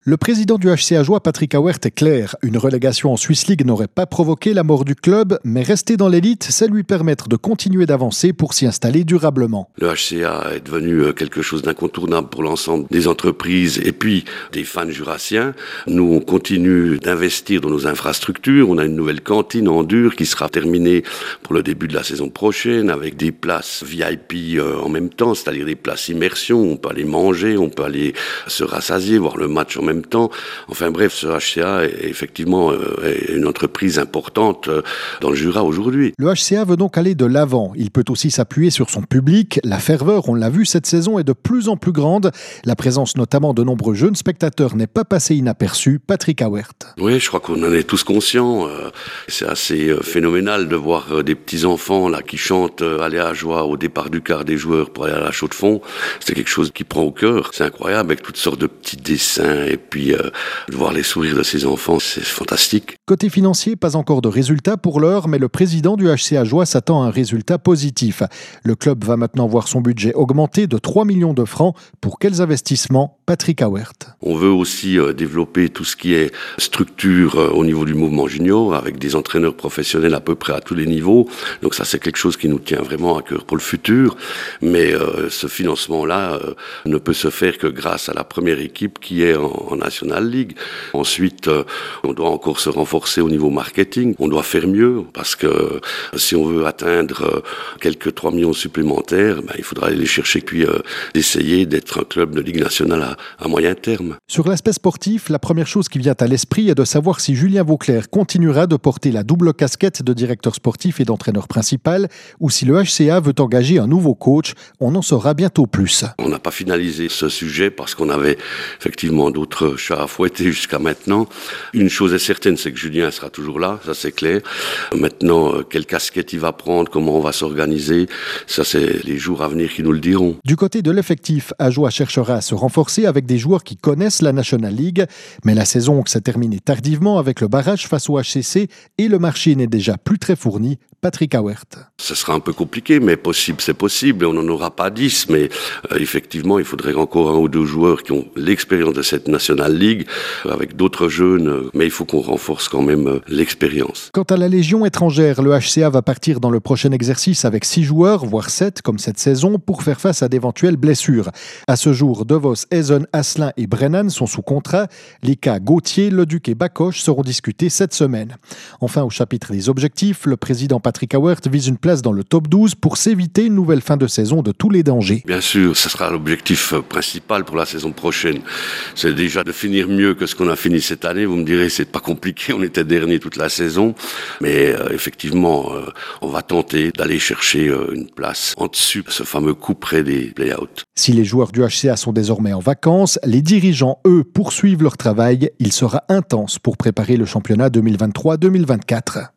Le président du HC Ajoie, Patrick Auwert, est clair. Une relégation en Swiss League n'aurait pas provoqué la mort du club, mais rester dans l'élite, c'est lui permettre de continuer d'avancer pour s'y installer durablement. Le HCA est devenu quelque chose d'incontournable pour l'ensemble des entreprises et puis des fans jurassiens. Nous, on continue d'investir dans nos infrastructures. On a une nouvelle cantine en dur qui sera terminée pour le début de la saison prochaine avec des places VIP en même temps, c'est-à-dire des places immersion. On peut aller manger, on peut aller se rassasier, voir le match en même temps. Enfin bref, ce HCA est effectivement une entreprise importante dans le Jura aujourd'hui. Le HCA veut donc aller de l'avant. Il peut aussi s'appuyer sur son public. La ferveur, on l'a vu cette saison, est de plus en plus grande. La présence notamment de nombreux jeunes spectateurs n'est pas passée inaperçue. Patrick Auwert. Oui, je crois qu'on en est tous conscients. C'est assez phénoménal de voir des petits-enfants là qui chantent « Allez à joie » au départ du quart des joueurs pour aller à la Chaux-de-Fonds. C'est quelque chose qui prend au cœur. C'est incroyable avec toutes sortes de petits dessins et puis de voir les sourires de ces enfants, c'est fantastique. Côté financier, pas encore de résultat pour l'heure, mais le président du HC Ajoie s'attend à un résultat positif. Le club va maintenant voir son budget augmenter de 3 millions de francs. Pour quels investissements? Patrick Auwert. On veut aussi développer tout ce qui est structure au niveau du mouvement junior, avec des entraîneurs professionnels à peu près à tous les niveaux. Donc ça, c'est quelque chose qui nous tient vraiment à cœur pour le futur. Mais ce financement-là ne peut se faire que grâce à la première équipe qui est en National League. Ensuite, on doit encore se renforcer au niveau marketing. On doit faire mieux parce que si on veut atteindre quelques 3 millions supplémentaires, il faudra aller les chercher puis essayer d'être un club de Ligue nationale à moyen terme. Sur l'aspect sportif, la première chose qui vient à l'esprit est de savoir si Julien Vauclair continuera de porter la double casquette de directeur sportif et d'entraîneur principal ou si le HCA veut engager un nouveau coach. On en saura bientôt plus. On n'a pas finalisé ce sujet parce qu'on avait effectivement d'autres chats à fouetter jusqu'à maintenant. Une chose est certaine, c'est que Julien sera toujours là, ça c'est clair. Maintenant, quelle casquette il va prendre, comment on va s'organiser, ça c'est les jours à venir qui nous le diront. Du côté de l'effectif, Ajoie cherchera à se renforcer avec des joueurs qui connaissent la National League, mais la saison s'est terminée tardivement avec le barrage face au HCC et le marché n'est déjà plus très fourni. Patrick Auwert. Ce sera un peu compliqué, mais possible, c'est possible. On n'en aura pas 10, mais effectivement, il faudrait encore 1 ou 2 joueurs qui ont l'expérience de cette National League, avec d'autres jeunes, mais il faut qu'on renforce quand même l'expérience. Quant à la Légion étrangère, le HCA va partir dans le prochain exercice avec 6 joueurs, voire 7, comme cette saison, pour faire face à d'éventuelles blessures. À ce jour, Devos, Ezen, Asselin et Brennan sont sous contrat. Les cas Gauthier, Leduc et Bacoche seront discutés cette semaine. Enfin, au chapitre des objectifs, le président Patrick Auwert vise une place dans le top 12 pour s'éviter une nouvelle fin de saison de tous les dangers. Bien sûr, ce sera l'objectif principal pour la saison prochaine. C'est déjà de finir mieux que ce qu'on a fini cette année. Vous me direz, c'est pas compliqué, on était dernier toute la saison. Mais effectivement, on va tenter d'aller chercher une place en dessus, ce fameux coup près des play-outs. Si les joueurs du HCA sont désormais en vacances, les dirigeants, eux, poursuivent leur travail. Il sera intense pour préparer le championnat 2023-2024.